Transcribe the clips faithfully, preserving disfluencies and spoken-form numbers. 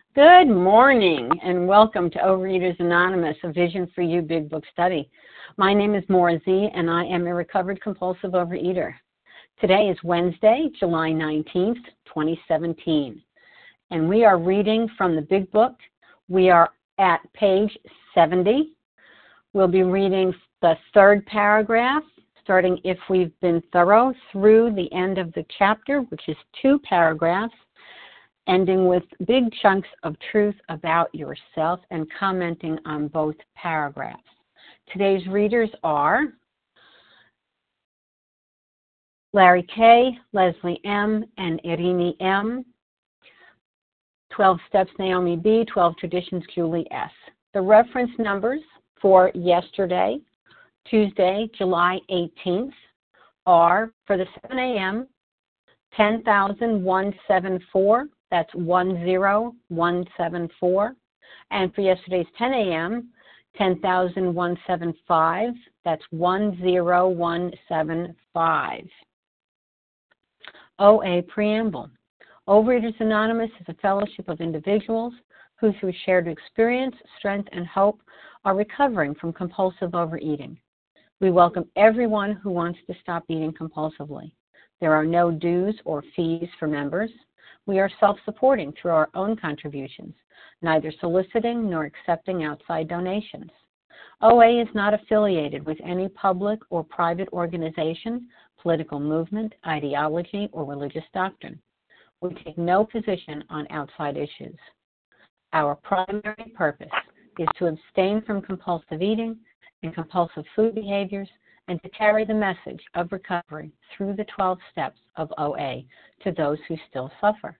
Good morning and welcome to Overeaters Anonymous, a Vision for You Big Book Study. My name is Maura Z and I am a recovered compulsive overeater. Today is Wednesday, July nineteenth, twenty seventeen, and we are reading from the Big Book. We are at page seventy. We'll be reading the third paragraph, starting if we've been thorough, through the end of the chapter, which is two paragraphs, ending with big chunks of truth about yourself and commenting on both paragraphs. Today's readers are Larry K., Leslie M., and Irini M., twelve Steps Naomi B., twelve Traditions Julie S. The reference numbers for yesterday, Tuesday, July eighteenth, are for the seven a.m., ten thousand one hundred seventy-four. That's one zero one seven four. And for yesterday's ten a.m., ten thousand one hundred seventy-five. That's one zero one seven five. O A Preamble. Overeaters Anonymous is a fellowship of individuals who, through shared experience, strength, and hope, are recovering from compulsive overeating. We welcome everyone who wants to stop eating compulsively. There are no dues or fees for members. We are self-supporting through our own contributions, neither soliciting nor accepting outside donations. O A is not affiliated with any public or private organization, political movement, ideology, or religious doctrine. We take no position on outside issues. Our primary purpose is to abstain from compulsive eating and compulsive food behaviors and to carry the message of recovery through the twelve steps of O A to those who still suffer.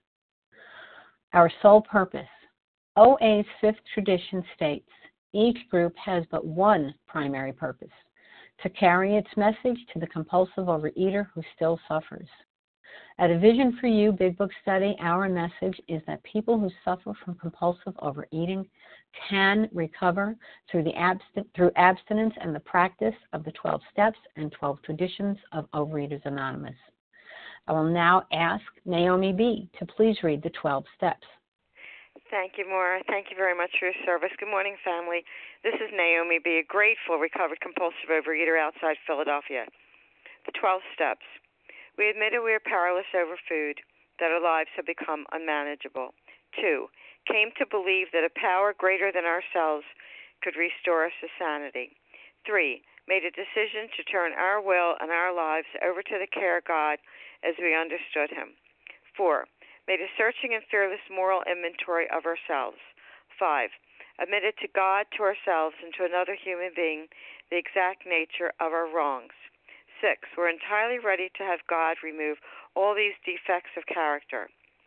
Our sole purpose. O A's fifth tradition states, each group has but one primary purpose, to carry its message to the compulsive overeater who still suffers. At A Vision for You Big Book Study, our message is that people who suffer from compulsive overeating can recover through the abst- through abstinence and the practice of the twelve steps and twelve traditions of Overeaters Anonymous. I will now ask Naomi B. to please read the twelve steps. Thank you, Maura. Thank you very much for your service. Good morning, family. This is Naomi B., a grateful recovered compulsive overeater outside Philadelphia. The twelve steps. We admitted we are powerless over food, that our lives have become unmanageable. Two, came to believe that a power greater than ourselves could restore us to sanity. Three, made a decision to turn our will and our lives over to the care of God as we understood Him. Four, made a searching and fearless moral inventory of ourselves. Five, admitted to God, to ourselves, and to another human being the exact nature of our wrongs. Six, we're entirely ready to have God remove all these defects of character.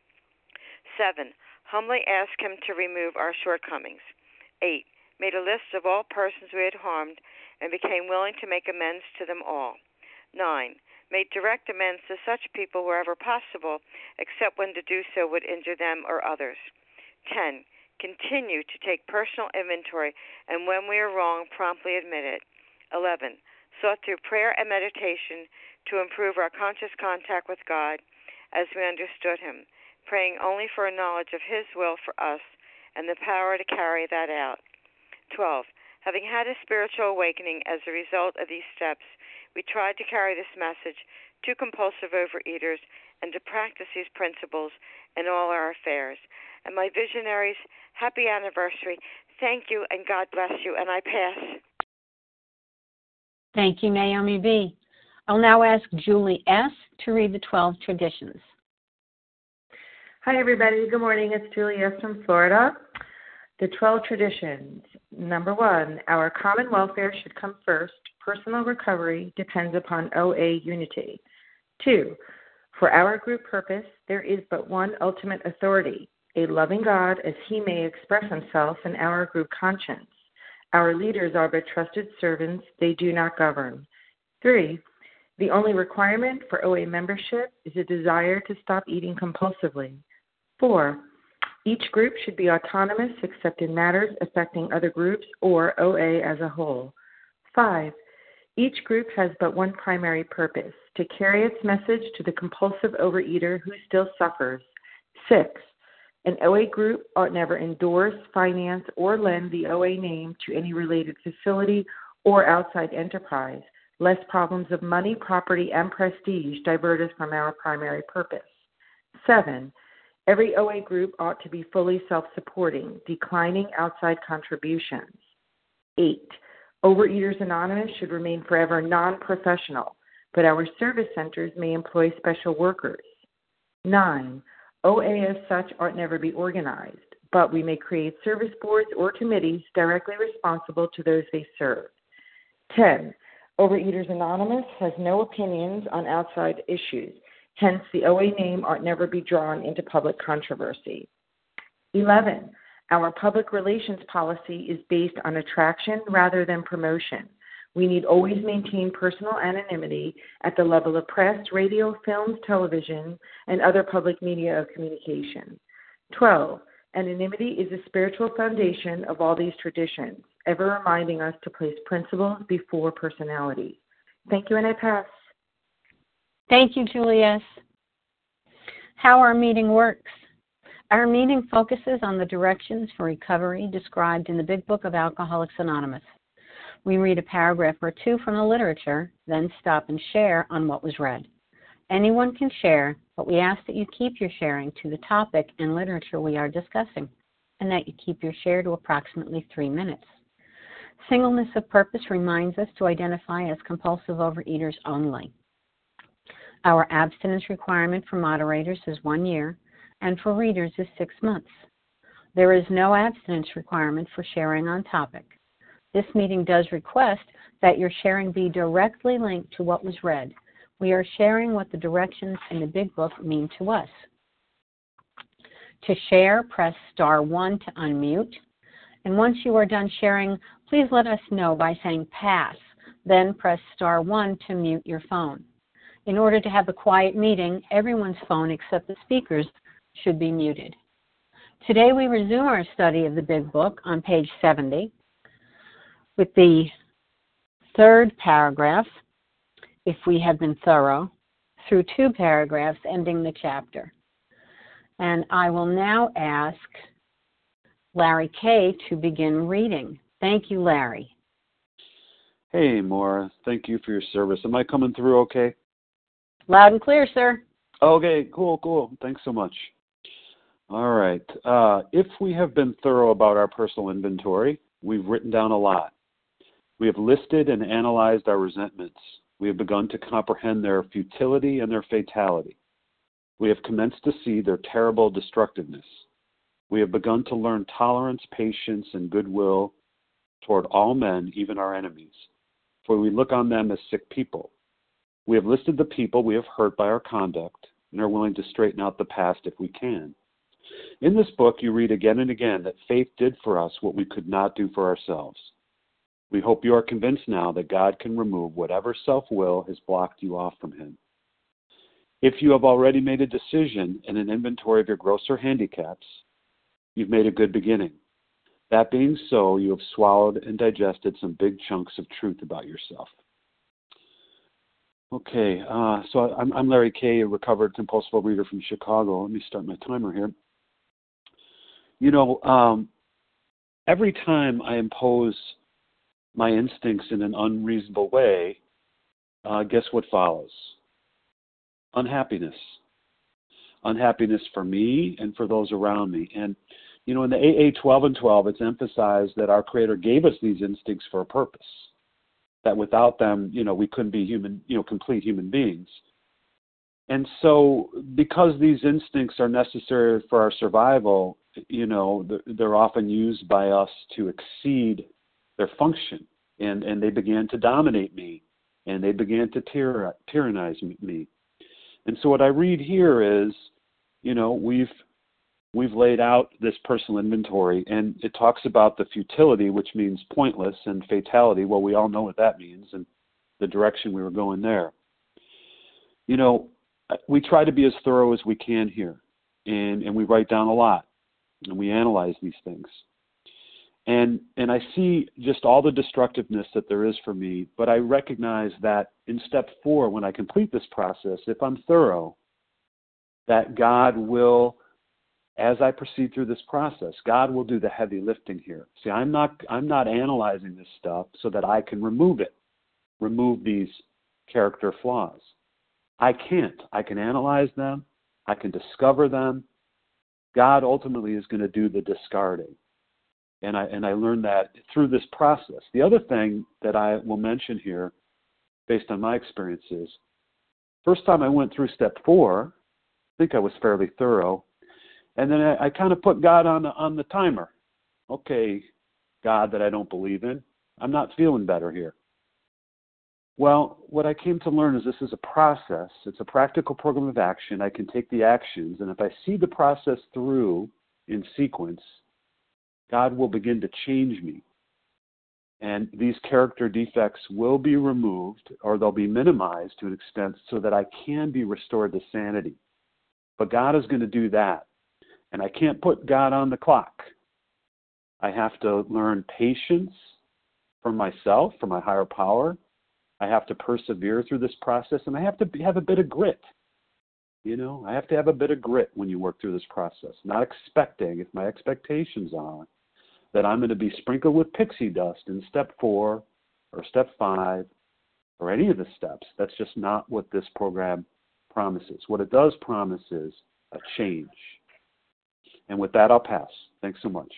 Seven, humbly ask Him to remove our shortcomings. Eight, made a list of all persons we had harmed and became willing to make amends to them all. Nine, made direct amends to such people wherever possible, except when to do so would injure them or others. Ten, continue to take personal inventory and when we are wrong, promptly admit it. Eleven, sought through prayer and meditation to improve our conscious contact with God as we understood Him, praying only for a knowledge of His will for us and the power to carry that out. Twelve, having had a spiritual awakening as a result of these steps, we tried to carry this message to compulsive overeaters and to practice these principles in all our affairs. And my visionaries, happy anniversary. Thank you and God bless you. And I pass. Thank you, Naomi B. I'll now ask Julie S. to read the twelve traditions. Hi, everybody. Good morning. It's Julie S. from Florida. The twelve traditions. Number one, our common welfare should come first. Personal recovery depends upon O A unity. Two, for our group purpose, there is but one ultimate authority, a loving God as He may express Himself in our group conscience. Our leaders are but trusted servants. They do not govern. Three, the only requirement for O A membership is a desire to stop eating compulsively. Four, each group should be autonomous except in matters affecting other groups or O A as a whole. Five, each group has but one primary purpose, to carry its message to the compulsive overeater who still suffers. Six, An O A group ought never endorse, finance, or lend the O A name to any related facility or outside enterprise, lest problems of money, property, and prestige divert us from our primary purpose. Seven, every O A group ought to be fully self-supporting, declining outside contributions. Eight, Overeaters Anonymous should remain forever non-professional, but our service centers may employ special workers. Nine, O A as such ought never be organized, but we may create service boards or committees directly responsible to those they serve. Ten, Overeaters Anonymous has no opinions on outside issues. Hence, the O A name ought never be drawn into public controversy. Eleven, our public relations policy is based on attraction rather than promotion. We need always maintain personal anonymity at the level of press, radio, films, television, and other public media of communication. Twelve, anonymity is the spiritual foundation of all these traditions, ever reminding us to place principles before personality. Thank you, and I pass. Thank you, Julius. How our meeting works. Our meeting focuses on the directions for recovery described in the Big Book of Alcoholics Anonymous. We read a paragraph or two from the literature, then stop and share on what was read. Anyone can share, but we ask that you keep your sharing to the topic and literature we are discussing, and that you keep your share to approximately three minutes. Singleness of purpose reminds us to identify as compulsive overeaters only. Our abstinence requirement for moderators is one year, and for readers is six months. There is no abstinence requirement for sharing on topic. This meeting does request that your sharing be directly linked to what was read. We are sharing what the directions in the Big Book mean to us. To share, press star one to unmute. And once you are done sharing, please let us know by saying pass. Then press star one to mute your phone. In order to have a quiet meeting, everyone's phone except the speaker's should be muted. Today we resume our study of the Big Book on page seventy with the third paragraph, if we have been thorough, through two paragraphs ending the chapter. And I will now ask Larry Kay to begin reading. Thank you, Larry. Hey, Maura. Thank you for your service. Am I coming through okay? Loud and clear, sir. Okay, cool, cool. Thanks so much. All right. Uh, if we have been thorough about our personal inventory, we've written down a lot. We have listed and analyzed our resentments. We have begun to comprehend their futility and their fatality. We have commenced to see their terrible destructiveness. We have begun to learn tolerance, patience, and goodwill toward all men, even our enemies, for we look on them as sick people. We have listed the people we have hurt by our conduct and are willing to straighten out the past if we can. In this book, you read again and again that faith did for us what we could not do for ourselves. We hope you are convinced now that God can remove whatever self-will has blocked you off from Him. If you have already made a decision and an inventory of your grosser handicaps, you've made a good beginning. That being so, you have swallowed and digested some big chunks of truth about yourself. Okay, uh, so I'm, I'm Larry Kay, a recovered compulsive overeater from Chicago. Let me start my timer here. You know, um, every time I impose my instincts in an unreasonable way, uh, guess what follows? Unhappiness. Unhappiness for me and for those around me. And, you know, in the A A twelve and twelve, it's emphasized that our Creator gave us these instincts for a purpose, that without them, you know, we couldn't be human, you know, complete human beings. And so because these instincts are necessary for our survival, you know, they're often used by us to exceed their function. And, and they began to dominate me, and they began to tyr- tyrannize me. And so what I read here is, you know, we've we've laid out this personal inventory, and it talks about the futility, which means pointless, and fatality. Well, we all know what that means, and the direction we were going there. You know, we try to be as thorough as we can here, and, and we write down a lot, and we analyze these things. And and I see just all the destructiveness that there is for me, but I recognize that in step four, when I complete this process, if I'm thorough, that God will as I proceed through this process, God will do the heavy lifting here. See, I'm not I'm not analyzing this stuff so that I can remove it, remove these character flaws. I can't. I can analyze them. I can discover them. God ultimately is going to do the discarding. And I and I learned that through this process. The other thing that I will mention here, based on my experiences, first time I went through step four, I think I was fairly thorough. And then I, I kind of put God on the, on the timer. Okay, God that I don't believe in, I'm not feeling better here. Well, what I came to learn is this is a process. It's a practical program of action. I can take the actions, and if I see the process through in sequence, God will begin to change me. And these character defects will be removed, or they'll be minimized to an extent so that I can be restored to sanity. But God is going to do that. And I can't put God on the clock. I have to learn patience from myself, from my higher power. I have to persevere through this process, and I have to be, have a bit of grit. You know, I have to have a bit of grit when you work through this process, not expecting, if my expectations are that I'm going to be sprinkled with pixie dust in step four or step five or any of the steps. That's just not what this program promises. What it does promise is a change. And with that, I'll pass. Thanks so much.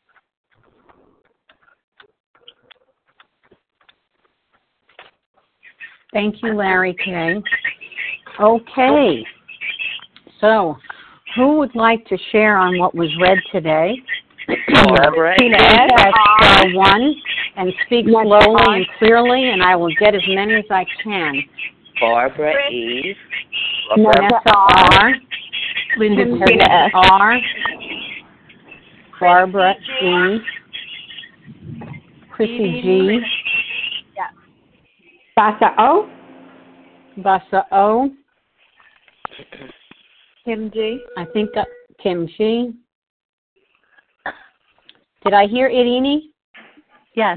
Thank you, Larry K. Okay. So, who would like to share on what was read today? Barbara Please press star one and speak slowly and clearly, and I will get as many as I can. Barbara E. Vanessa R. Linda Teresa R. Barbara E. Chrissy G. Basa O. Basa O. Kim G. I think that Kim G. Did I hear Irini? Yes.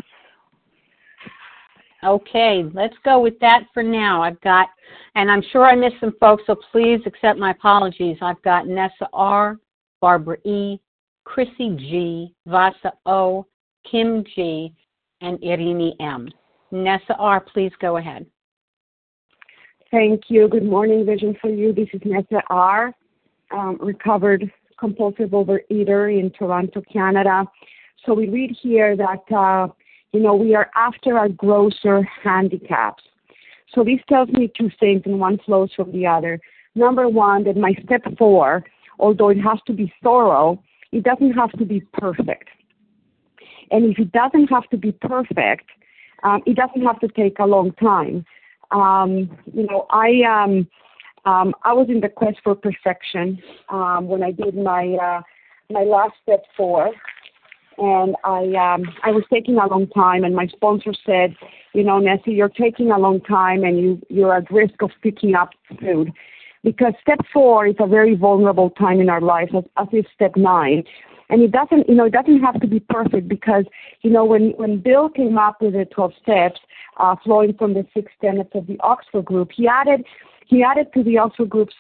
Okay, let's go with that for now. I've got, and I'm sure I missed some folks, so please accept my apologies. I've got Nessa R., Barbara E., Chrissy G., Vasa O., Kim G., and Irini M. Nessa R., please go ahead. Thank you. Good morning, Vision for You. This is Nessa R., um, recovered compulsive overeater in Toronto, Canada. So we read here that, uh, you know, we are after our grosser handicaps. So this tells me two things, and one flows from the other. Number one, that my step four, although it has to be thorough, it doesn't have to be perfect. And if it doesn't have to be perfect, um, it doesn't have to take a long time. Um, you know, I um, um, I was in the quest for perfection um, when I did my uh, my last step four, and I um, I was taking a long time. And my sponsor said, you know, Nessie, you're taking a long time, and you you're at risk of picking up food, because step four is a very vulnerable time in our lives, as, as is step nine. And it doesn't, you know, it doesn't have to be perfect, because, you know, when, when Bill came up with the twelve steps, uh, flowing from the six tenets of the Oxford group, he added, he added to the Oxford group's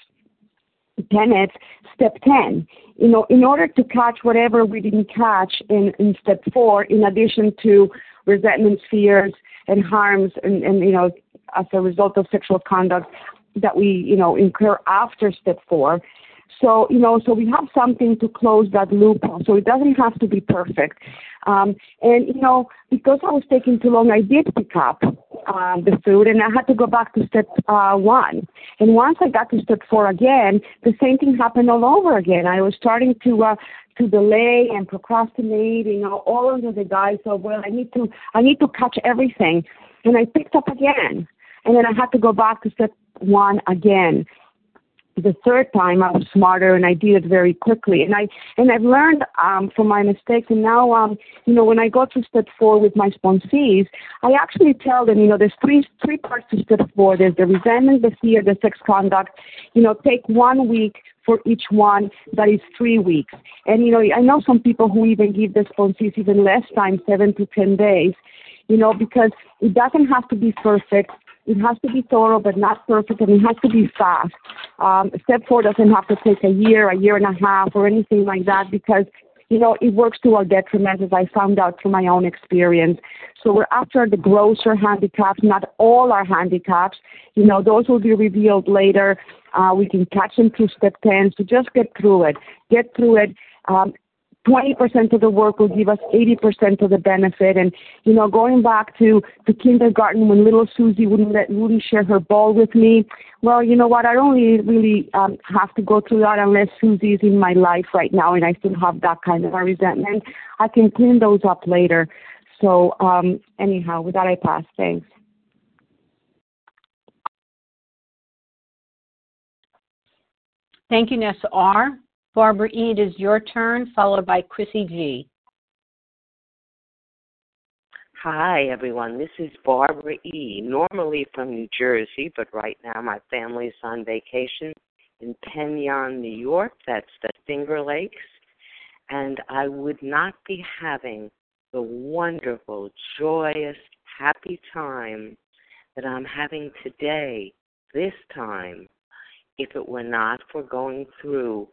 tenets step ten. You know, in order to catch whatever we didn't catch in, in step four, in addition to resentment, fears, and harms, and, and, you know, as a result of sexual conduct that we, you know, incur after step four. So, you know, so we have something to close that loophole. So it doesn't have to be perfect. Um, and, you know, because I was taking too long, I did pick up uh, the food, and I had to go back to step uh, one. And once I got to step four again, the same thing happened all over again. I was starting to uh, to delay and procrastinate, you know, all under the guise of, well, I need to I need to catch everything. And I picked up again. And then I had to go back to step one again. The third time I was smarter, and I did it very quickly. And I and I've learned um, from my mistakes. And now, um, you know, when I go to step four with my sponsees, I actually tell them, you know, there's three three parts to step four. There's the resentment, the fear, the sex conduct. You know, take one week for each one. That is three weeks. And you know, I know some people who even give the sponsees even less time, seven to ten days. You know, because it doesn't have to be perfect. It has to be thorough, but not perfect, and it has to be fast. Um, step four doesn't have to take a year, a year and a half, or anything like that, because, you know, it works to our detriment, as I found out through my own experience. So we're after the grosser handicaps, not all our handicaps. You know, those will be revealed later. Uh, we can catch them through step ten, so just get through it. Get through it. Um, twenty percent of the work will give us eighty percent of the benefit. And, you know, going back to the kindergarten when little Susie wouldn't let, wouldn't share her ball with me, well, you know what, I don't really, really um, have to go through that unless Susie is in my life right now and I still have that kind of a resentment. I can clean those up later. So um, anyhow, with that I pass. Thanks. Thank you, Nessa R. Barbara E., it is your turn, followed by Chrissy G. Hi, everyone. This is Barbara E., normally from New Jersey, but right now my family's on vacation in Penyon, New York. That's the Finger Lakes. And I would not be having the wonderful, joyous, happy time that I'm having today, this time, if it were not for going through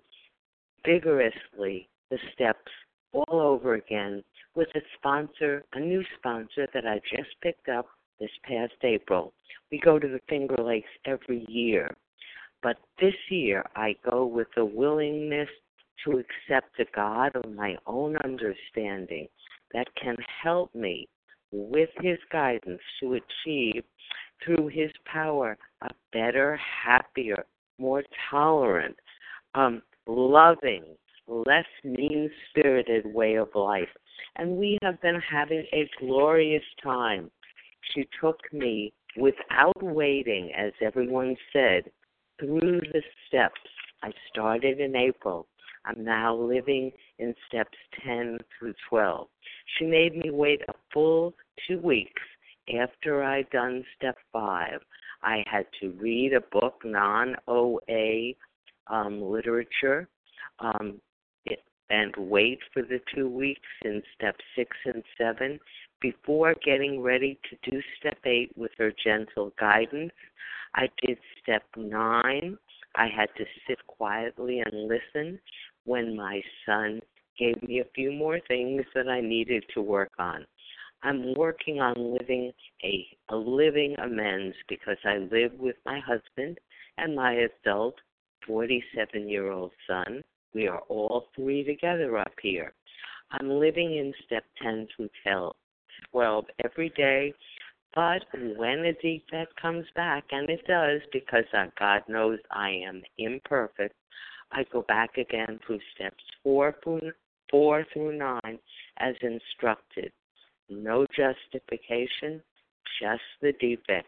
vigorously the steps all over again with a sponsor, a new sponsor that I just picked up this past April. We go to the Finger Lakes every year, but this year I go with a willingness to accept a God of my own understanding that can help me with his guidance to achieve through his power a better, happier, more tolerant, um, loving, less mean-spirited way of life. And we have been having a glorious time. She took me without waiting, as everyone said, through the steps. I started in April. I'm now living in steps ten through twelve. She made me wait a full two weeks after I'd done step five. I had to read a book, non-O A um, literature, um, it, and wait for the two weeks in step six and seven before getting ready to do step eight with her gentle guidance. I did step nine. I had to sit quietly and listen when my son gave me a few more things that I needed to work on. I'm working on living a, a living amends because I live with my husband and my adult forty-seven-year-old son. We are all three together up here. I'm living in step ten through twelve every day, but when a defect comes back, and it does because uh, God knows I am imperfect, I go back again through steps four through, four through nine as instructed. No justification, just the defects.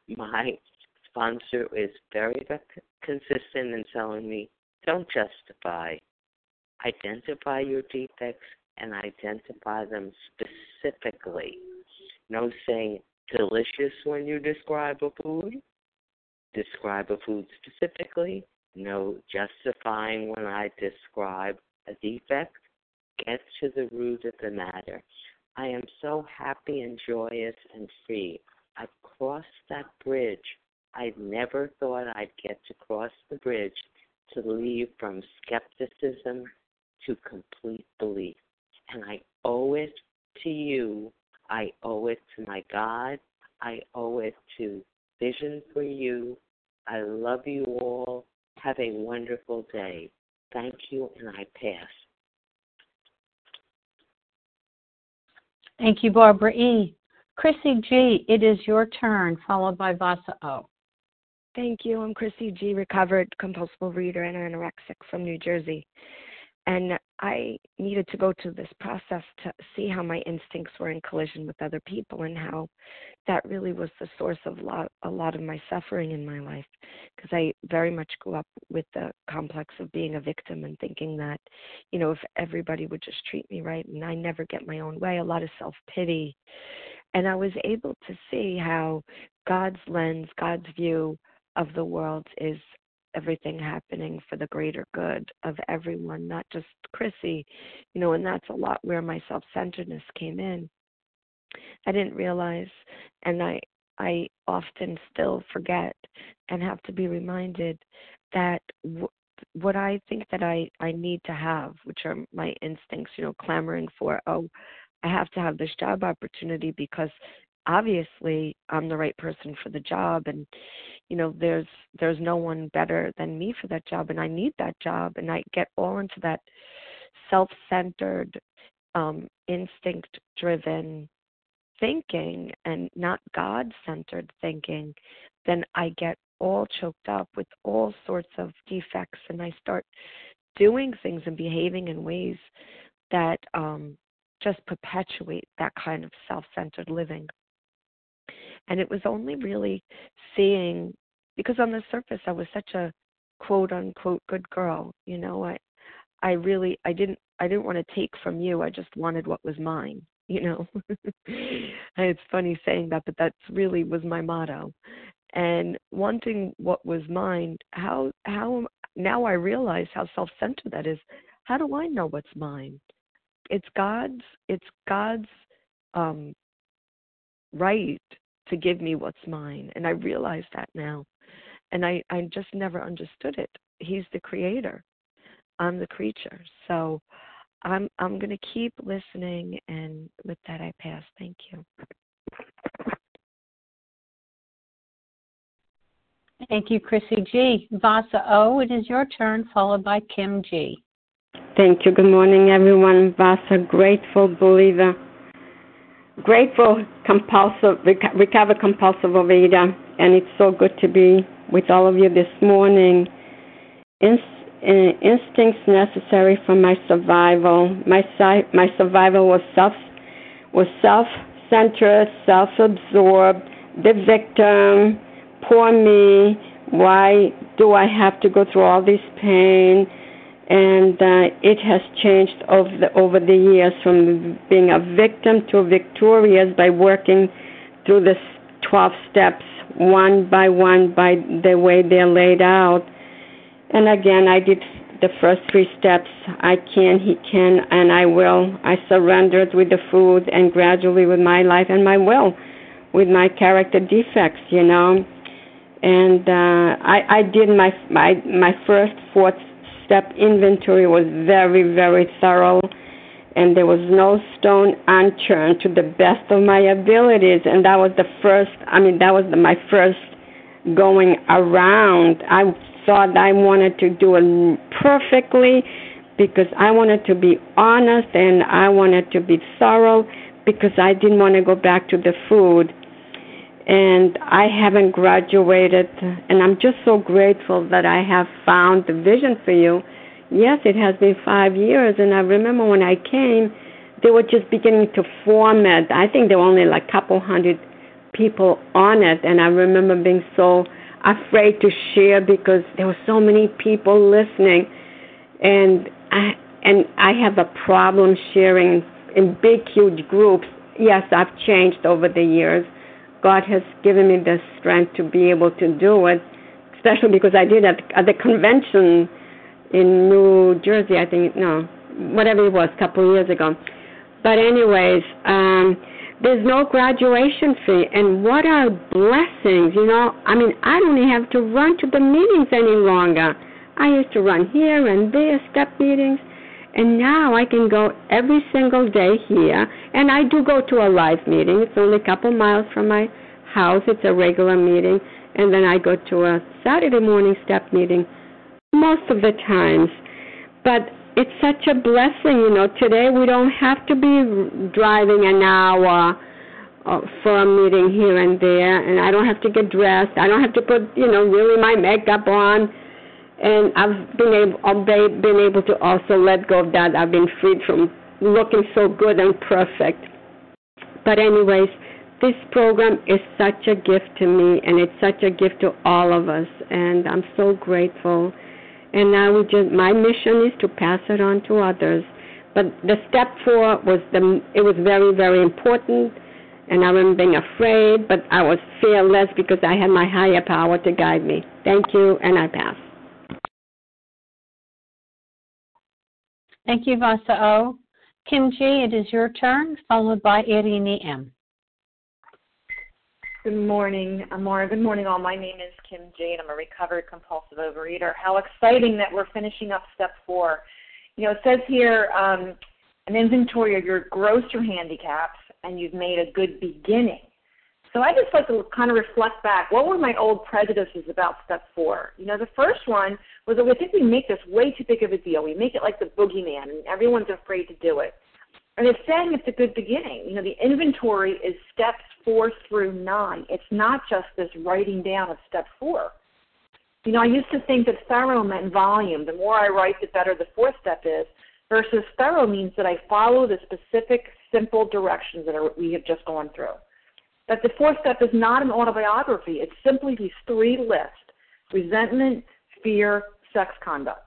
My sponsor is very consistent in telling me, don't justify. Identify your defects and identify them specifically. No saying delicious when you describe a food. Describe a food specifically. No justifying when I describe a defect. Get to the root of the matter. I am so happy and joyous and free. I've crossed that bridge. I never thought I'd get to cross the bridge to leave from skepticism to complete belief. And I owe it to you. I owe it to my God. I owe it to Vision for You. I love you all. Have a wonderful day. Thank you, and I pass. Thank you, Barbara E. Chrissy G., it is your turn, followed by Vasa O. Thank you. I'm Chrissy G., recovered compulsive reader and anorexic from New Jersey. And I needed to go through this process to see how my instincts were in collision with other people and how that really was the source of a lot, a lot of my suffering in my life. Because I very much grew up with the complex of being a victim and thinking that, you know, if everybody would just treat me right and I never get my own way, a lot of self-pity. And I was able to see how God's lens, God's view of the world is everything happening for the greater good of everyone, not just Chrissy, you know, and that's a lot where my self-centeredness came in. I didn't realize, and I I often still forget and have to be reminded that w- what I think that I, I need to have, which are my instincts, you know, clamoring for, oh, I have to have this job opportunity because obviously I'm the right person for the job, and you know there's there's no one better than me for that job, and I need that job, and I get all into that self-centered, um, instinct-driven thinking and not God-centered thinking, then I get all choked up with all sorts of defects, and I start doing things and behaving in ways that um, just perpetuate that kind of self-centered living. And it was only really seeing, because on the surface I was such a quote unquote good girl, you know, I I really I didn't I didn't want to take from you, I just wanted what was mine, you know. It's funny saying that, but that's really was my motto. And wanting what was mine, how how now I realize how self-centered that is. How do I know what's mine? It's God's it's God's um right to give me what's mine, and I realize that now, and I, I just never understood it. He's the creator, I'm the creature, so I'm I'm going to keep listening, and with that I pass. Thank you. Thank you, Chrissy G. Vasa O., it is your turn, followed by Kim G. Thank you. Good morning, everyone. Vasa, grateful believer. Grateful, compulsive, recover compulsive overeater, and it's so good to be with all of you this morning. Inst- instincts necessary for my survival. My si- my survival was self was self-centered, self-absorbed, the victim, poor me. Why do I have to go through all this pain? And uh, it has changed over the, over the years from being a victim to victorious by working through the twelve steps one by one by the way they're laid out. And again, I did the first three steps. I can, he can, and I will. I surrendered with the food and gradually with my life and my will, with my character defects, you know. And uh, I, I did my, my, my first fourth step inventory was very, very thorough, and there was no stone unturned to the best of my abilities. And that was the first, I mean, that was the, my first going around. I thought I wanted to do it perfectly because I wanted to be honest and I wanted to be thorough because I didn't want to go back to the food. And I haven't graduated, and I'm just so grateful that I have found the vision for you. Yes, it has been five years, and I remember when I came, they were just beginning to form it. I think there were only like a couple hundred people on it, and I remember being so afraid to share because there were so many people listening, and I, and I have a problem sharing in big, huge groups. Yes, I've changed over the years. God has given me the strength to be able to do it, especially because I did at, at the convention in New Jersey, I think, no, whatever it was, a couple of years ago. But anyways, um, there's no graduation fee, and what are blessings, you know? I mean, I don't even have to run to the meetings any longer. I used to run here and there, step meetings, and now I can go every single day here, and I do go to a live meeting. It's only a couple miles from my house. It's a regular meeting, and then I go to a Saturday morning step meeting most of the times. But it's such a blessing, you know. Today we don't have to be driving an hour uh, for a meeting here and there, and I don't have to get dressed. I don't have to put, you know, really my makeup on. And I've been able, I've been able to also let go of that. I've been freed from looking so good and perfect. But anyways, this program is such a gift to me, and it's such a gift to all of us, and I'm so grateful. And now we just, my mission is to pass it on to others. But the step four was the, it was very, very important, and I remember being afraid, but I was fearless because I had my higher power to guide me. Thank you, and I pass. Thank you, Vasa O. Kim G., it is your turn, followed by Irini M. Good morning, Amara. Good morning, all. My name is Kim Jade. I'm a recovered compulsive overeater. How exciting that we're finishing up step four. You know, it says here um, an inventory of your gross or handicaps, and you've made a good beginning. So I just like to kind of reflect back. What were my old prejudices about step four? You know, the first one was that we think we make this way too big of a deal. We make it like the boogeyman, and everyone's afraid to do it. And it's saying it's a good beginning. You know, the inventory is steps four through nine. It's not just this writing down of step four. You know, I used to think that thorough meant volume. The more I write, the better the fourth step is, versus thorough means that I follow the specific, simple directions that are, we have just gone through. That the fourth step is not an autobiography. It's simply these three lists: resentment, fear, sex conduct.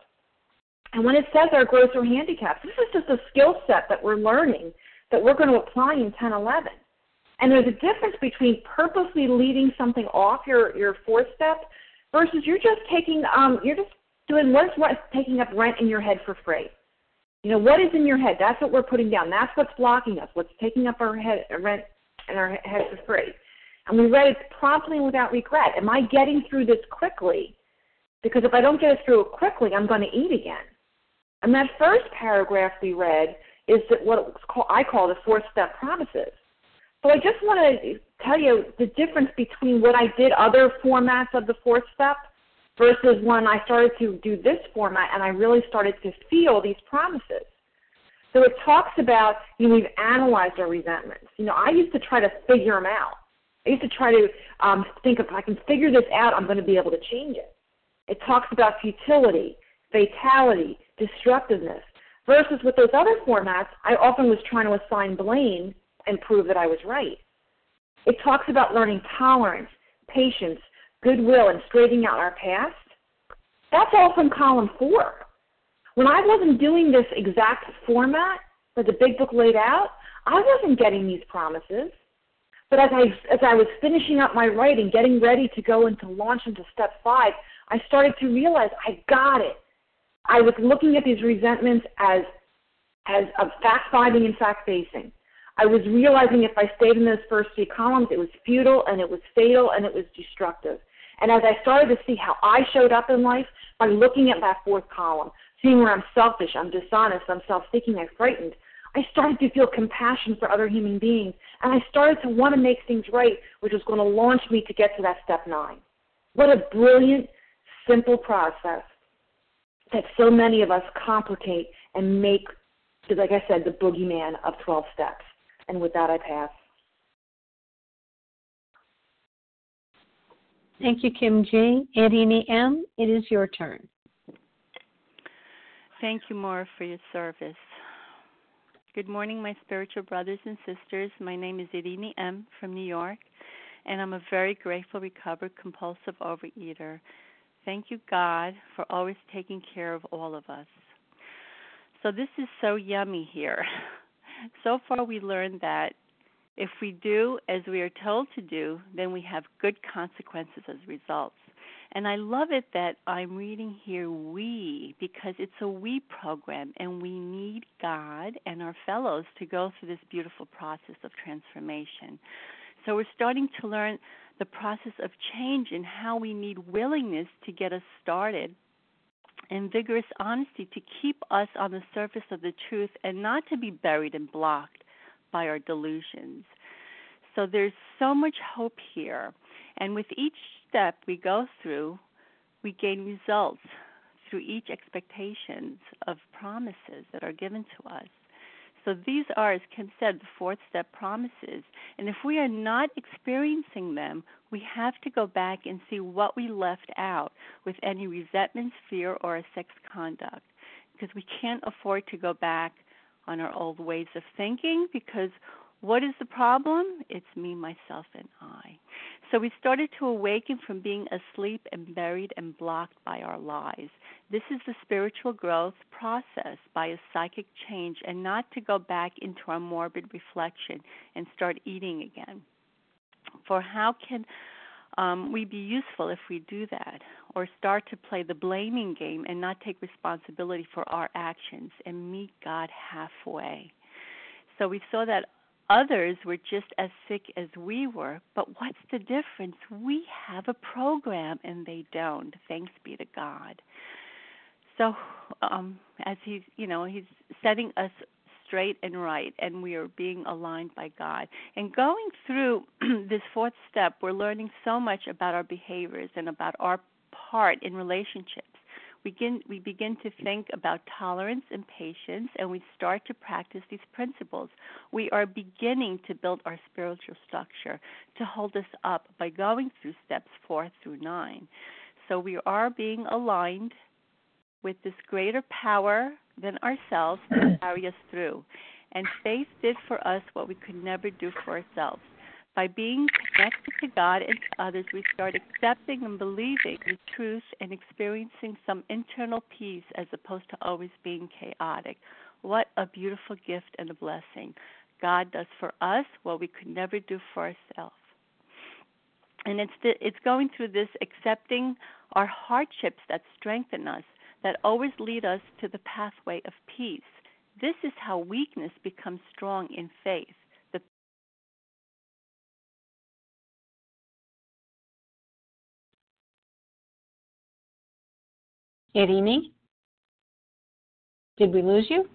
And when it says our gross or handicaps, this is just a skill set that we're learning that we're going to apply in ten eleven. And there's a difference between purposely leading something off your, your fourth step versus you're just taking, um, you're just doing what's what's taking up rent in your head for free. You know, what is in your head? That's what we're putting down. That's what's blocking us, what's taking up our head, rent in our head for free. And we read it promptly and without regret. Am I getting through this quickly? Because if I don't get through it quickly, I'm going to eat again. And that first paragraph we read is that what I call the fourth-step promises. So I just want to tell you the difference between what I did other formats of the fourth step versus when I started to do this format and I really started to feel these promises. So it talks about, you know, we've analyzed our resentments. You know, I used to try to figure them out. I used to try to um, think, if I can figure this out, I'm going to be able to change it. It talks about futility, fatality, destructiveness, versus with those other formats, I often was trying to assign blame and prove that I was right. It talks about learning tolerance, patience, goodwill, and straightening out our past. That's all from column four. When I wasn't doing this exact format that the big book laid out, I wasn't getting these promises. But as I, as I was finishing up my writing, getting ready to go into launch into step five, I started to realize I got it. I was looking at these resentments as, as a fact-finding and fact-facing. I was realizing if I stayed in those first three columns, it was futile and it was fatal and it was destructive. And as I started to see how I showed up in life by looking at that fourth column, seeing where I'm selfish, I'm dishonest, I'm self-seeking, I'm frightened, I started to feel compassion for other human beings, and I started to want to make things right, which was going to launch me to get to that step nine. What a brilliant, simple process that so many of us complicate and make, like I said, the boogeyman of twelve steps. And with that, I pass. Thank you, Kim G. Annie M., it is your turn. Thank you, Maura, for your service. Good morning, my spiritual brothers and sisters. My name is Irini M. from New York, and I'm a very grateful, recovered, compulsive overeater. Thank you, God, for always taking care of all of us. So this is so yummy here. So far we learned that if we do as we are told to do, then we have good consequences as results. And I love it that I'm reading here we, because it's a we program, and we need God and our fellows to go through this beautiful process of transformation. So we're starting to learn the process of change and how we need willingness to get us started, and vigorous honesty to keep us on the surface of the truth and not to be buried and blocked by our delusions. So there's so much hope here. And with each step we go through, we gain results through each expectations of promises that are given to us. So these are, as Kim said, the fourth step promises. And if we are not experiencing them, we have to go back and see what we left out with any resentments, fear, or a sex conduct. Because we can't afford to go back on our old ways of thinking, because what is the problem? It's me, myself, and I. So we started to awaken from being asleep and buried and blocked by our lies. This is the spiritual growth process by a psychic change, and not to go back into our morbid reflection and start eating again. For how can um, we be useful if we do that, or start to play the blaming game and not take responsibility for our actions and meet God halfway? So we saw that others were just as sick as we were, but what's the difference? We have a program and they don't. Thanks be to God. So um, as he's, you know, he's setting us straight and right, and we are being aligned by God. And going through this fourth step, we're learning so much about our behaviors and about our part in relationships. We begin, we begin to think about tolerance and patience, and we start to practice these principles. We are beginning to build our spiritual structure to hold us up by going through steps four through nine. So we are being aligned with this greater power than ourselves to carry us through. And faith did for us what we could never do for ourselves. By being connected to God and to others, we start accepting and believing the truth and experiencing some internal peace as opposed to always being chaotic. What a beautiful gift and a blessing. God does for us what we could never do for ourselves. And it's the, it's going through this accepting our hardships that strengthen us, that always lead us to the pathway of peace. This is how weakness becomes strong in faith. The Irini? Did we lose you?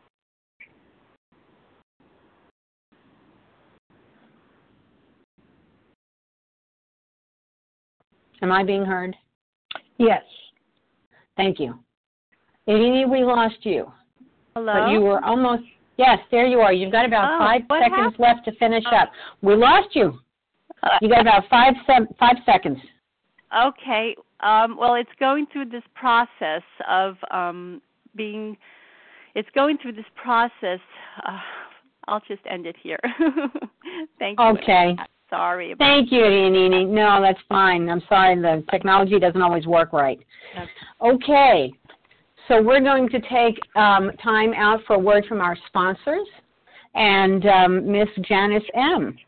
Am I being heard? Yes. Thank you. Irini, we lost you. Hello? But you were almost, yes, there you are. You've got about oh, five seconds happened? left to finish oh. up. We lost you. You got about five se- five seconds. Okay. Um, well, it's going through this process of um, being, it's going through this process. Uh, I'll just end it here. Thank you. Okay. Sorry about Thank you, Irini. No, that's fine. I'm sorry. The technology doesn't always work right. that. Okay. So we're going to take um, time out for a word from our sponsors and um, Miss Janice M.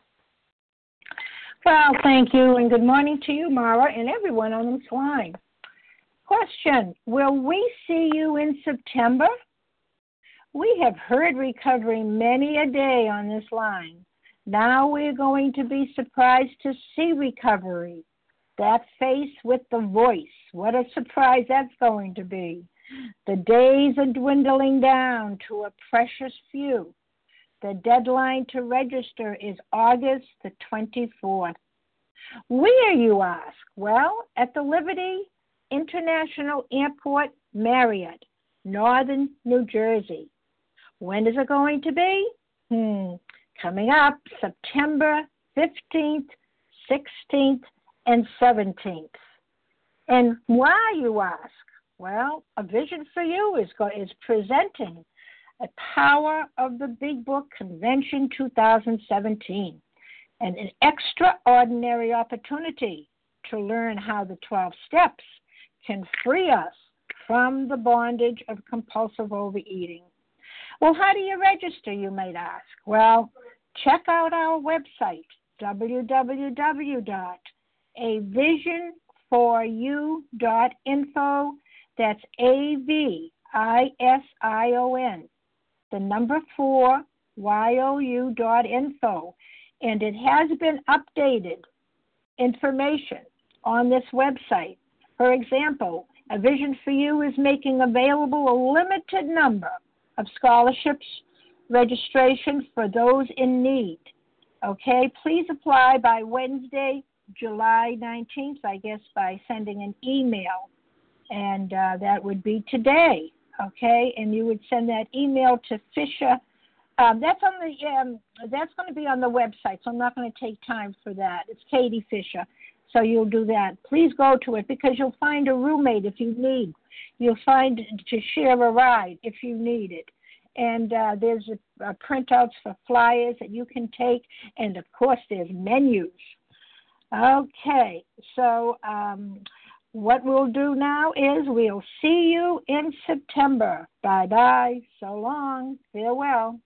Well, thank you, and good morning to you, Mara, and everyone on this line. Question, will we see you in September? We have heard recovery many a day on this line. Now we're going to be surprised to see recovery. That face with the voice, what a surprise that's going to be. The days are dwindling down to a precious few. The deadline to register is August the twenty-fourth. Where, you ask? Well, at the Liberty International Airport, Marriott, Northern New Jersey. When is it going to be? Hmm, coming up September fifteenth, sixteenth, and seventeenth. And why, you ask? Well, A Vision for You is, go- is presenting a Power of the Big Book Convention two thousand seventeen, and an extraordinary opportunity to learn how the twelve steps can free us from the bondage of compulsive overeating. Well, how do you register, you might ask? Well, check out our website, w w w dot a vision for you dot info. That's A V I S I O N. The number four, Y O U dot info. And it has been updated information on this website. For example, A Vision for You is making available a limited number of scholarships registration for those in need. Okay, please apply by Wednesday, July nineteenth, I guess, by sending an email. And uh, that would be today, okay? And you would send that email to Fisher. Um, that's on the. Um, that's going to be on the website, so I'm not going to take time for that. It's Katie Fisher, so you'll do that. Please go to it because you'll find a roommate if you need. You'll find to share a ride if you need it. And uh, there's a, a printouts for flyers that you can take, and of course there's menus. Okay, so. Um, What we'll do now is we'll see you in September. Bye-bye. So long. Farewell.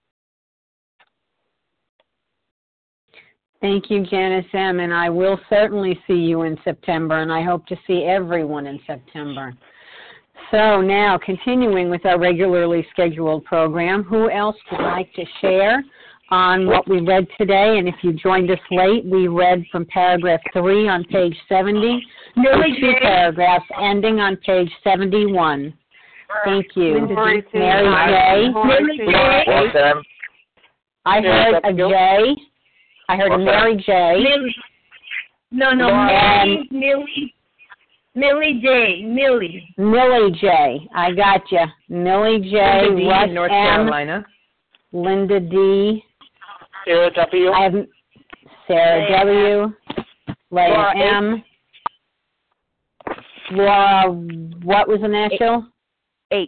Thank you, Janice M., and I will certainly see you in September, and I hope to see everyone in September. So now, continuing with our regularly scheduled program, who else would like to share on what we read today. And if you joined us late, we read from paragraph three on page seventy, Millie two J. paragraphs ending on page seventy-one. Thank you. Mary J. Mary J. Millie J. Welcome. I heard a J. I heard a Mary J. Millie. No, no, And- Millie, Millie, Millie J. Millie. Millie J. I got you. Millie J. Linda D. Russ in North M. Carolina. Linda D. Sarah W. I have Sarah W. Leah Laura M. Laura, what was the initial? H.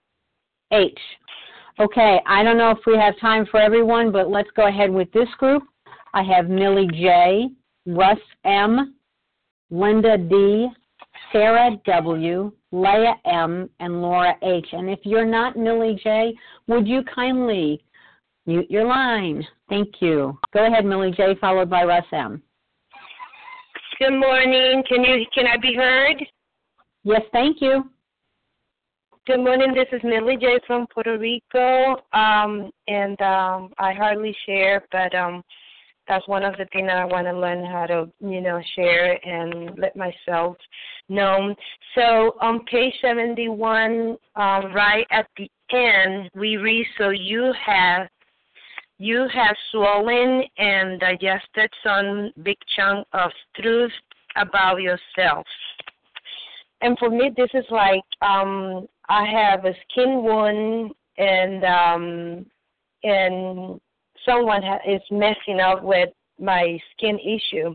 H. Okay, I don't know if we have time for everyone, but let's go ahead with this group. I have Millie J., Russ M., Linda D., Sarah W., Leah M., and Laura H. And if you're not Millie J., would you kindly mute your line? Thank you. Go ahead, Millie J., followed by Russ M. Good morning. Can you can I be heard? Yes, thank you. Good morning. This is Millie J. from Puerto Rico, um, and um, I hardly share, but um, that's one of the things that I want to learn how to, you know, share and let myself know. So on page seventy-one, um, right at the end, we read, so you have you have swollen and digested some big chunk of truth about yourself. And for me, this is like um, I have a skin wound, and um, and someone ha- is messing up with my skin issue.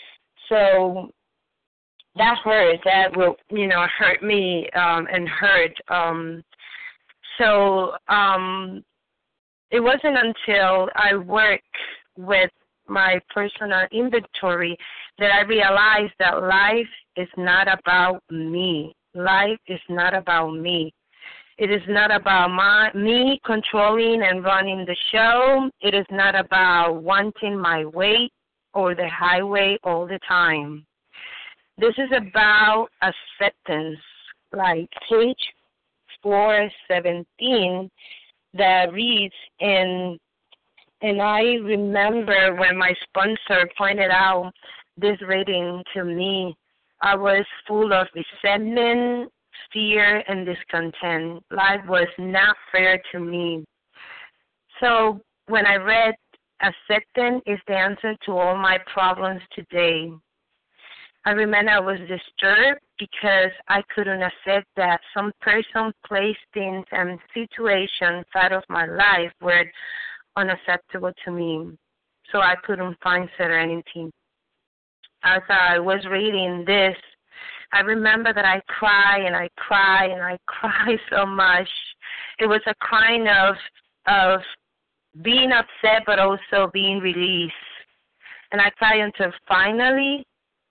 So that hurt. That will, you know, hurt me um, and hurt. Um, so um, it wasn't until I worked with my personal inventory that I realized that life is not about me. Life is not about me. It is not about my, me controlling and running the show. It is not about wanting my way or the highway all the time. This is about acceptance, like page four seventeen that reads, and and I remember when my sponsor pointed out this reading to me, I was full of resentment, fear, and discontent. Life was not fair to me. So when I read, acceptance is the answer to all my problems today, I remember I was disturbed because I couldn't accept that some person, place, things, and situations out of my life were unacceptable to me. So I couldn't find serenity. As I was reading this, I remember that I cry and I cry and I cry so much. It was a crying of of being upset but also being released. And I cried until finally,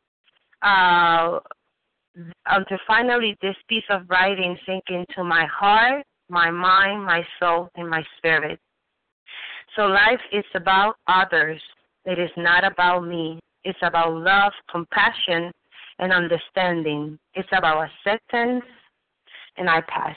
uh, until finally this piece of writing sank into my heart, my mind, my soul, and my spirit. So life is about others. It is not about me. It's about love, compassion, and understanding. It's about acceptance, and I pass.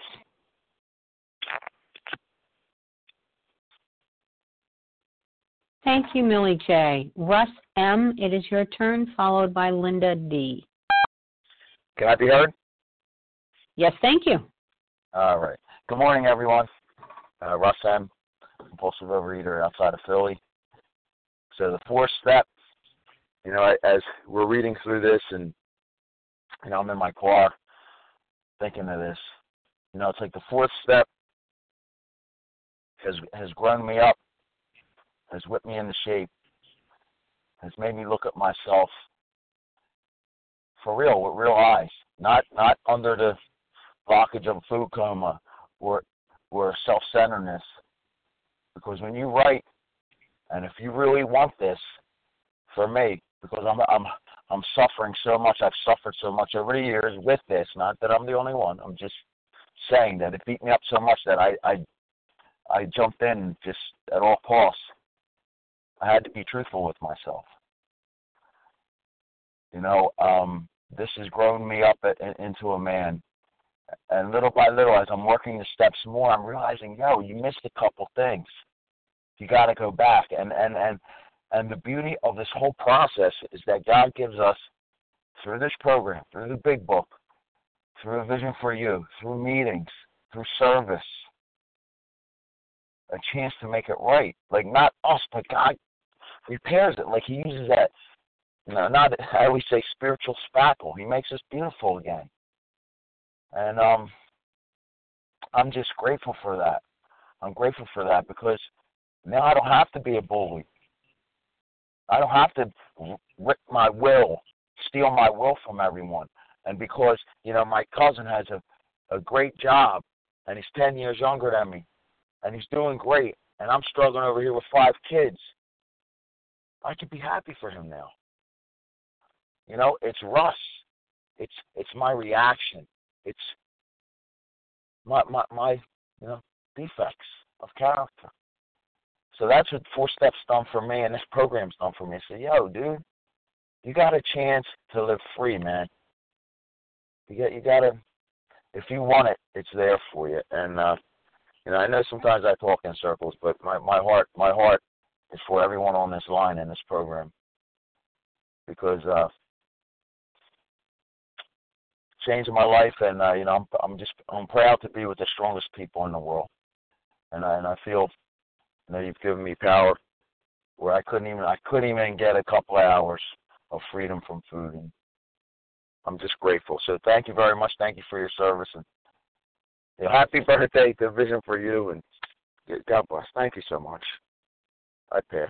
Thank you, Millie J. Russ M., it is your turn, followed by Linda D. Can I be heard? Yes, thank you. All right. Good morning, everyone. Uh, Russ M., compulsive overeater outside of Philly. So the fourth step, you know, as we're reading through this and, you know, I'm in my car thinking of this, you know, it's like the fourth step has has grown me up, has whipped me into shape, has made me look at myself for real, with real eyes, not not under the blockage of a food coma or or self-centeredness. Because when you write, and if you really want this, for me, because I'm I'm I'm suffering so much, I've suffered so much over the years with this. Not that I'm the only one. I'm just saying that it beat me up so much that I I, I jumped in just at all costs. I had to be truthful with myself. You know, um, this has grown me up at, into a man. And little by little, as I'm working the steps more, I'm realizing, yo, you missed a couple things. You got to go back. And, and, and, and the beauty of this whole process is that God gives us, through this program, through the Big Book, through a Vision for You, through meetings, through service, a chance to make it right. Like, not us, but God repairs it. Like, He uses that, you know, not, I always say, spiritual spackle. He makes us beautiful again. And um, I'm just grateful for that. I'm grateful for that because now I don't have to be a bully. I don't have to rip my will, steal my will from everyone. And because, you know, my cousin has a, a great job, and he's ten years younger than me, and he's doing great, and I'm struggling over here with five kids, I could be happy for him now. You know, it's Russ. It's it's my reaction. It's my, my, my you know, defects of character. So that's what Four Steps done for me, and this program's done for me. I said, yo, dude, you got a chance to live free, man. You got, you got to, if you want it, it's there for you. And, uh, you know, I know sometimes I talk in circles, but my, my heart, my heart is for everyone on this line in this program. Because, uh, changing my life, and, uh, you know, I'm, I'm just, I'm proud to be with the strongest people in the world. And I, and I feel, you know, you've given me power where I couldn't even, I couldn't even get a couple of hours of freedom from food. And I'm just grateful. So thank you very much. Thank you for your service. And you know, happy birthday to Vision for You. And God bless. Thank you so much. I pass.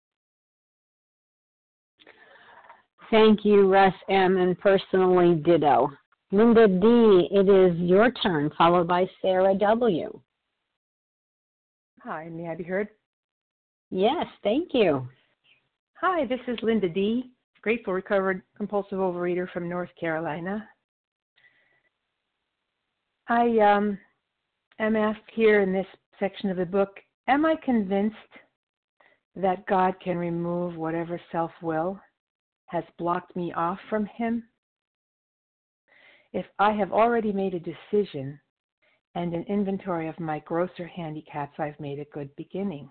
Thank you, Russ M., and personally ditto. Linda D., it is your turn, followed by Sarah W. Hi, may I be heard? Yes, thank you. Hi, this is Linda D., grateful recovered compulsive overeater from North Carolina. I um, am asked here in this section of the book, am I convinced that God can remove whatever self-will has blocked me off from Him? If I have already made a decision and an inventory of my grosser handicaps, I've made a good beginning.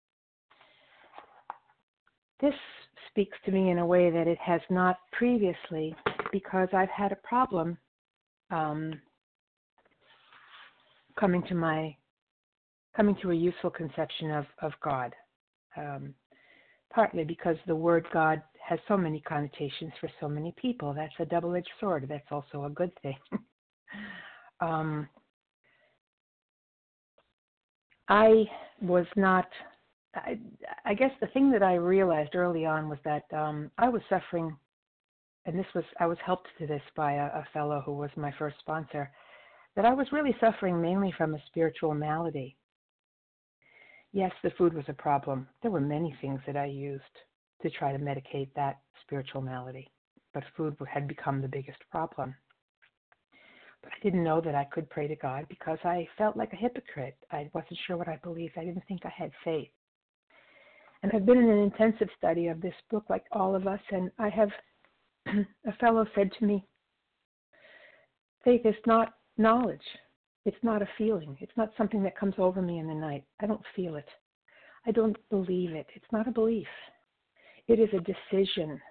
This speaks to me in a way that it has not previously, because I've had a problem um, coming to my coming to a useful conception of, of God. Um, partly because the word God has so many connotations for so many people. That's a double-edged sword. That's also a good thing. um, I was not, I, I guess the thing that I realized early on was that um, I was suffering, and this was, I was helped to this by a, a fellow who was my first sponsor, that I was really suffering mainly from a spiritual malady. Yes, the food was a problem. There were many things that I used to try to medicate that spiritual malady, but food had become the biggest problem. But I didn't know that I could pray to God because I felt like a hypocrite. I wasn't sure what I believed. I didn't think I had faith. And I've been in an intensive study of this book, like all of us, and I have, a fellow said to me, faith is not knowledge. It's not a feeling. It's not something that comes over me in the night. I don't feel it. I don't believe it. It's not a belief. It is a decision.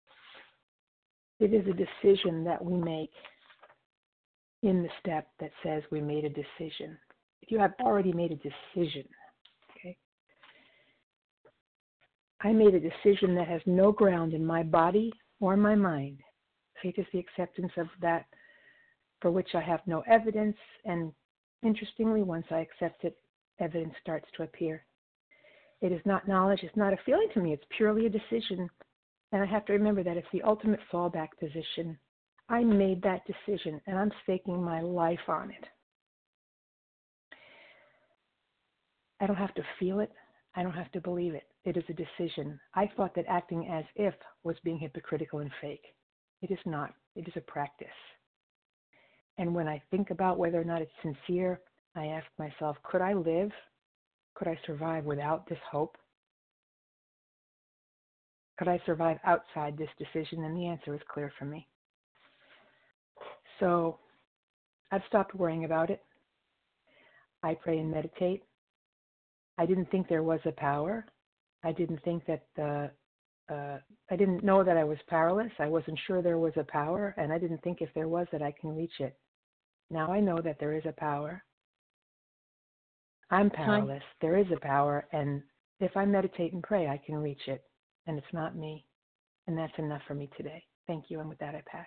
It is a decision that we make in the step that says we made a decision. If you have already made a decision, okay? I made a decision that has no ground in my body or my mind. Faith is the acceptance of that for which I have no evidence, and interestingly, once I accept it, evidence starts to appear. It is not knowledge, it's not a feeling to me, it's purely a decision, and I have to remember that it's the ultimate fallback position. I made that decision, and I'm staking my life on it. I don't have to feel it, I don't have to believe it. It is a decision. I thought that acting as if was being hypocritical and fake. It is not. It is a practice. And when I think about whether or not it's sincere, I ask myself, could I live? Could I survive without this hope? Could I survive outside this decision? And the answer is clear for me. So I've stopped worrying about it. I pray and meditate. I didn't think there was a power. I didn't think that the, uh, I didn't know that I was powerless. I wasn't sure there was a power, and I didn't think if there was that I can reach it. Now I know that there is a power. I'm powerless. There is a power, and if I meditate and pray, I can reach it, and it's not me. And that's enough for me today. Thank you, and with that, I pass.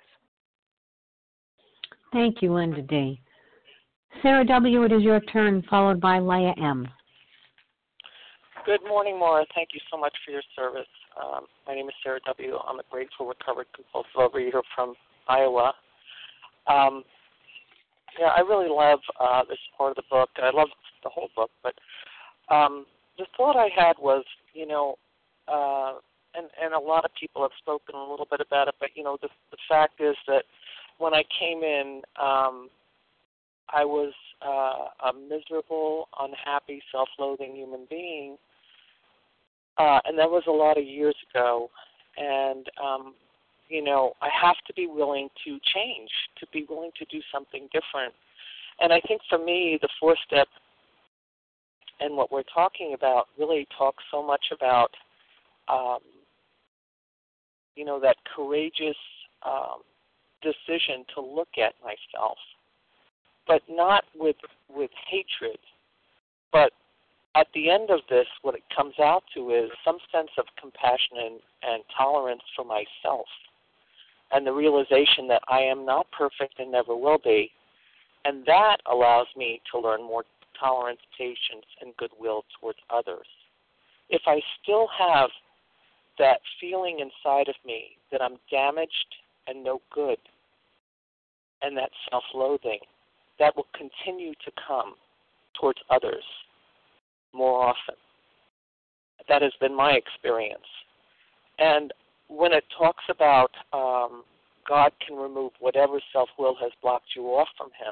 Thank you, Linda D. Sarah W., it is your turn, followed by Leah M. Good morning, Maura. Thank you so much for your service. Um, my name is Sarah W. I'm a grateful, recovered compulsive overeater from Iowa. Um, yeah, I really love uh, this part of the book. I love the whole book, but um, the thought I had was, you know, uh, and, and a lot of people have spoken a little bit about it, but, you know, the, the fact is that when I came in, um, I was uh, a miserable, unhappy, self-loathing human being, uh, and that was a lot of years ago. And, um, you know, I have to be willing to change, to be willing to do something different. And I think for me, the fourth step and what we're talking about really talks so much about, um, you know, that courageous um, decision to look at myself, but not with with hatred. But at the end of this, what it comes out to is some sense of compassion and, and tolerance for myself, and the realization that I am not perfect and never will be. And that allows me to learn more tolerance, patience, and goodwill towards others. If I still have that feeling inside of me that I'm damaged and no good, and that self-loathing, that will continue to come towards others more often. That has been my experience. And when it talks about um, God can remove whatever self-will has blocked you off from him,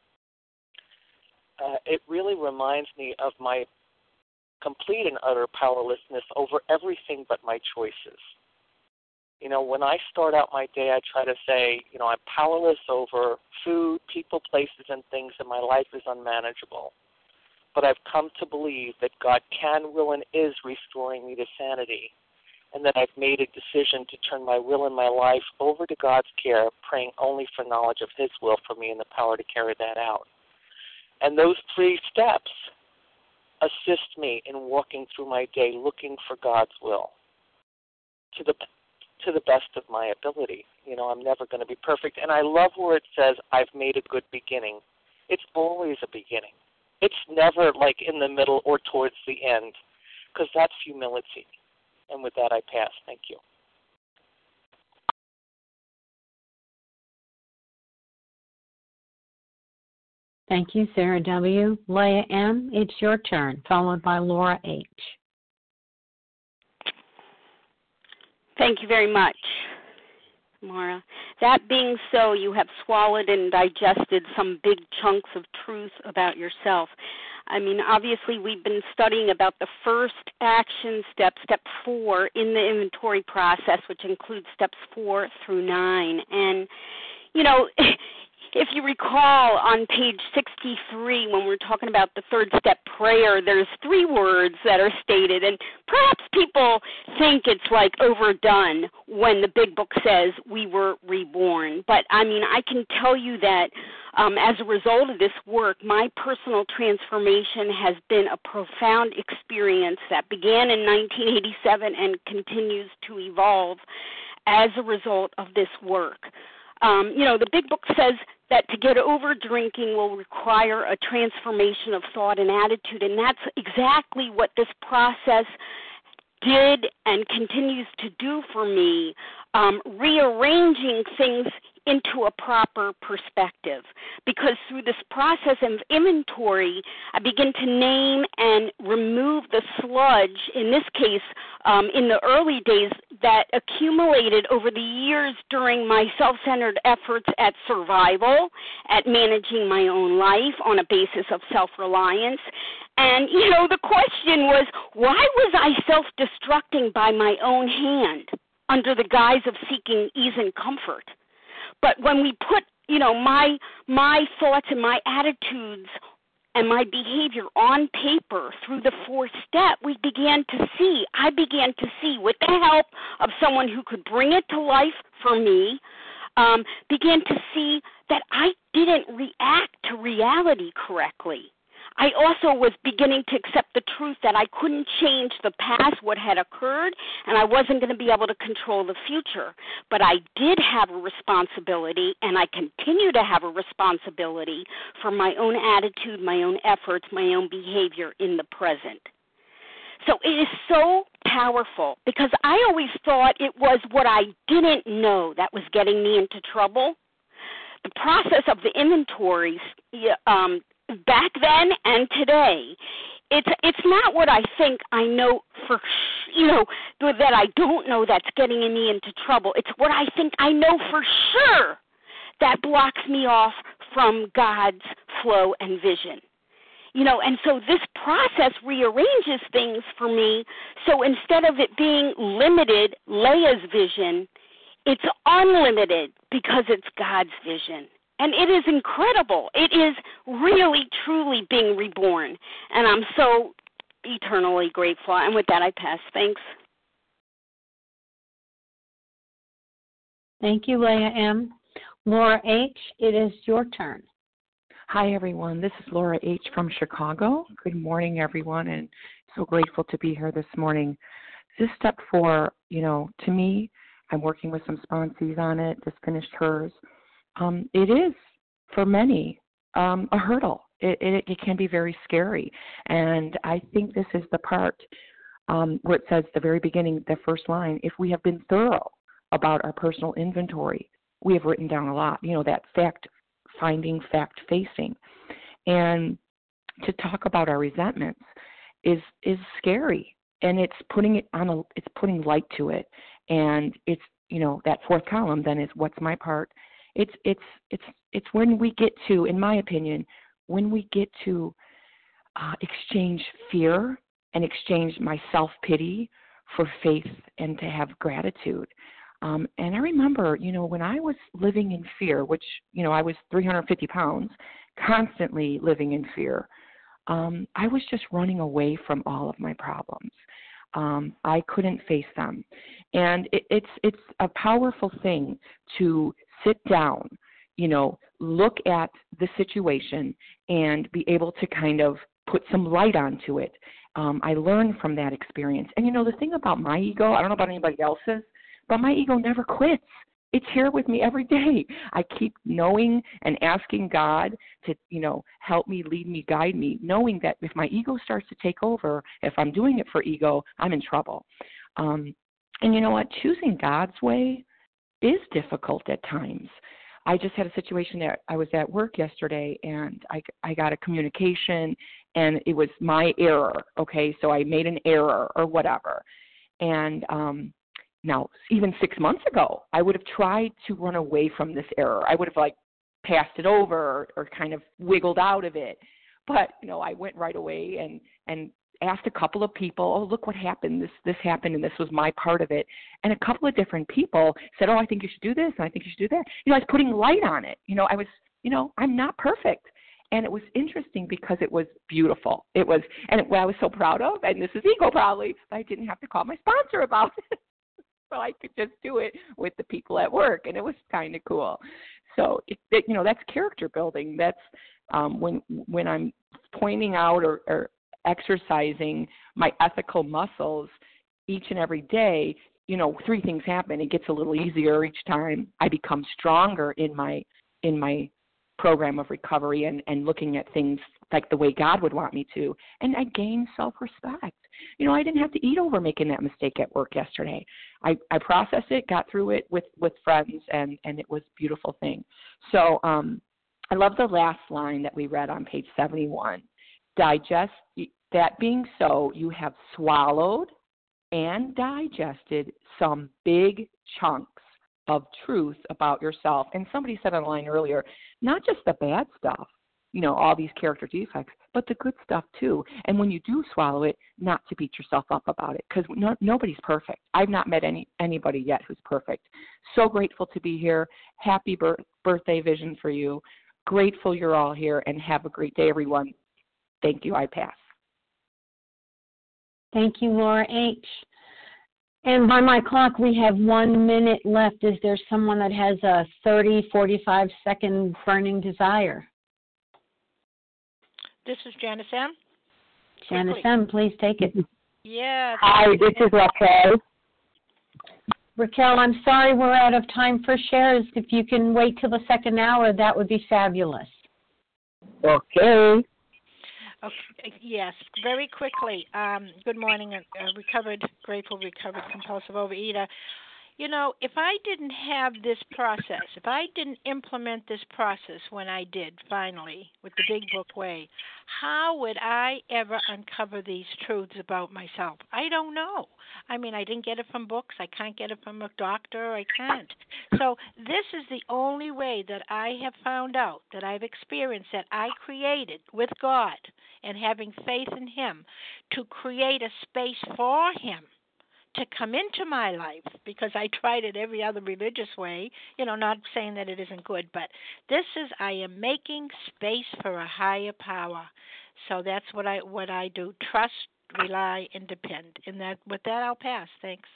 uh, it really reminds me of my complete and utter powerlessness over everything but my choices. You know, when I start out my day, I try to say, you know, I'm powerless over food, people, places, and things, and my life is unmanageable. But I've come to believe that God can, will, and is restoring me to sanity, and that I've made a decision to turn my will and my life over to God's care, praying only for knowledge of his will for me and the power to carry that out. And those three steps assist me in walking through my day looking for God's will to the to the best of my ability. You know, I'm never going to be perfect. And I love where it says, I've made a good beginning. It's always a beginning. It's never like in the middle or towards the end, because that's humility. And with that, I pass. Thank you. Thank you, Sarah W. Leah M., it's your turn, followed by Laura H. Thank you very much, Maura. That being so, you have swallowed and digested some big chunks of truth about yourself. I mean, obviously, we've been studying about the first action step, step four, in the inventory process, which includes steps four through nine. And, you know, if you recall on page sixty-three, when we're talking about the third step prayer, there's three words that are stated, and perhaps people think it's like overdone when the big book says we were reborn. But, I mean, I can tell you that um, as a result of this work, my personal transformation has been a profound experience that began in nineteen eighty-seven and continues to evolve as a result of this work. Um, you know, the big book says that to get over drinking will require a transformation of thought and attitude, and that's exactly what this process did and continues to do for me, um, rearranging things into a proper perspective. Because through this process of inventory, I begin to name and remove the sludge, in this case, um, in the early days, that accumulated over the years during my self-centered efforts at survival, at managing my own life on a basis of self-reliance. And, you know, the question was, why was I self-destructing by my own hand under the guise of seeking ease and comfort? But when we put, you know, my my thoughts and my attitudes and my behavior on paper through the fourth step, we began to see, I began to see, with the help of someone who could bring it to life for me, um, began to see that I didn't react to reality correctly. I also was beginning to accept the truth that I couldn't change the past, what had occurred, and I wasn't going to be able to control the future. But I did have a responsibility, and I continue to have a responsibility for my own attitude, my own efforts, my own behavior in the present. So it is so powerful because I always thought it was what I didn't know that was getting me into trouble. The process of the inventories, um, back then and today, it's it's not what I think I know for, you know, that I don't know that's getting me into trouble. It's what I think I know for sure that blocks me off from God's flow and vision. You know, and so this process rearranges things for me. So instead of it being limited, Leah's vision, it's unlimited because it's God's vision. And it is incredible. It is really, truly being reborn. And I'm so eternally grateful. And with that, I pass. Thanks. Thank you, Leah M. Laura H., it is your turn. Hi, everyone. This is Laura H. from Chicago. Good morning, everyone, and so grateful to be here this morning. This step four, you know, to me, I'm working with some sponsees on it, just finished hers. Um, it is, for many, um, a hurdle. It, it, it can be very scary. And I think this is the part um, where it says, the very beginning, the first line, if we have been thorough about our personal inventory, we have written down a lot, you know, that fact-finding, fact-facing. And to talk about our resentments is is scary. And it's putting it on a, it's putting light to it. And it's, you know, that fourth column then is what's my part. It's it's it's it's when we get to, in my opinion, when we get to uh, exchange fear and exchange my self-pity for faith and to have gratitude. Um, and I remember, you know, when I was living in fear, which, you know, I was three hundred fifty pounds, constantly living in fear, um, I was just running away from all of my problems. Um, I couldn't face them. And it, it's it's a powerful thing to sit down, you know, look at the situation and be able to kind of put some light onto it. Um, I learned from that experience. And, you know, the thing about my ego, I don't know about anybody else's, but my ego never quits. It's here with me every day. I keep knowing and asking God to, you know, help me, lead me, guide me, knowing that if my ego starts to take over, if I'm doing it for ego, I'm in trouble. Um, and you know what? Choosing God's way is difficult at times. I just had a situation that I was at work yesterday, and I, I got a communication, and it was my error, okay? So I made an error or whatever. And um, now, even six months ago, I would have tried to run away from this error. I would have, like, passed it over or, or kind of wiggled out of it. But, you know, I went right away and, and asked a couple of people, oh, look what happened. This this happened, and this was my part of it. And a couple of different people said, oh, I think you should do this, and I think you should do that. You know, I was putting light on it. You know, I was, you know, I'm not perfect. And it was interesting because it was beautiful. It was, and it, what I was so proud of, and this is ego probably, I didn't have to call my sponsor about it. So I could just do it with the people at work, and it was kind of cool. So, it, it, you know, that's character building. That's um, when when I'm pointing out or, or exercising my ethical muscles each and every day, you know, three things happen. It gets a little easier each time. I become stronger in my in my program of recovery and, and looking at things like the way God would want me to. And I gain self-respect. You know, I didn't have to eat over making that mistake at work yesterday. I, I processed it, got through it with, with friends, and, and it was a beautiful thing. So um, I love the last line that we read on page seventy-one. Digest, that being so, you have swallowed and digested some big chunks of truth about yourself. And somebody said online earlier, not just the bad stuff, you know, all these character defects, but the good stuff too. And when you do swallow it, not to beat yourself up about it, because no, nobody's perfect. I've not met any anybody yet who's perfect. So grateful to be here. Happy bir- birthday vision for you. Grateful you're all here, and have a great day, everyone. Thank you. I pass. Thank you, Laura H. And by my clock, we have one minute left. Is there someone that has a thirty, forty-five second burning desire? This is Janice M. Janice M., please take it. Yeah. Hi, this is Raquel. Raquel, I'm sorry we're out of time for shares. If you can wait till the second hour, that would be fabulous. Okay. Okay, yes, very quickly. Um, good morning, a, a recovered, grateful, recovered, compulsive overeater. You know, if I didn't have this process, if I didn't implement this process when I did, finally, with the Big Book Way, how would I ever uncover these truths about myself? I don't know. I mean, I didn't get it from books. I can't get it from a doctor. I can't. So this is the only way that I have found out, that I've experienced, that I created with God and having faith in Him to create a space for Him to come into my life, because I tried it every other religious way, you know, not saying that it isn't good, but this is, I am making space for a higher power. So that's what I what I do. Trust, rely, and depend. And that with that, I'll pass. Thanks.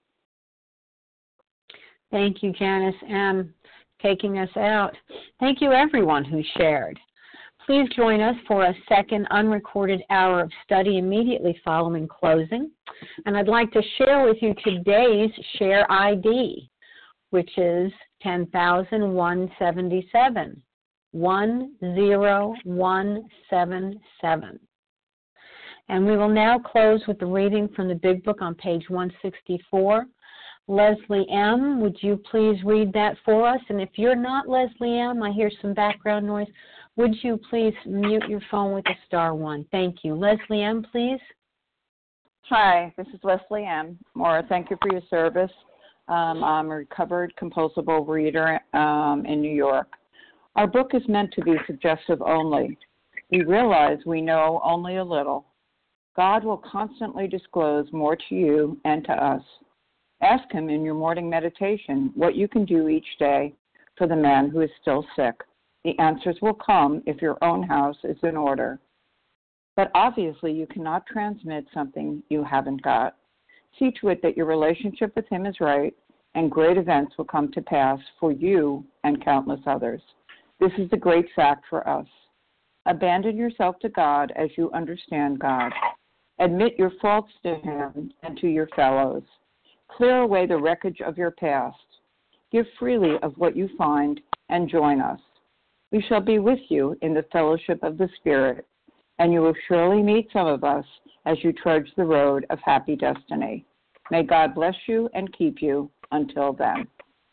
Thank you, Janice M., taking us out. Thank you, everyone who shared. Please join us for a second unrecorded hour of study immediately following closing. And I'd like to share with you today's share I D, which is ten thousand one hundred seventy-seven, one zero one seven seven. And we will now close with the reading from the Big Book on page one sixty-four. Leslie M., would you please read that for us? And if you're not Leslie M., I hear some background noise, would you please mute your phone with a star one? Thank you. Leslie M., please. Hi, this is Leslie M. Maura, thank you for your service. Um, I'm a recovered compulsive overeater um, in New York. Our book is meant to be suggestive only. We realize we know only a little. God will constantly disclose more to you and to us. Ask Him in your morning meditation what you can do each day for the man who is still sick. The answers will come if your own house is in order. But obviously you cannot transmit something you haven't got. See to it that your relationship with Him is right, and great events will come to pass for you and countless others. This is the great fact for us. Abandon yourself to God as you understand God. Admit your faults to Him and to your fellows. Clear away the wreckage of your past. Give freely of what you find and join us. We shall be with you in the fellowship of the Spirit, and you will surely meet some of us as you trudge the road of happy destiny. May God bless you and keep you until then.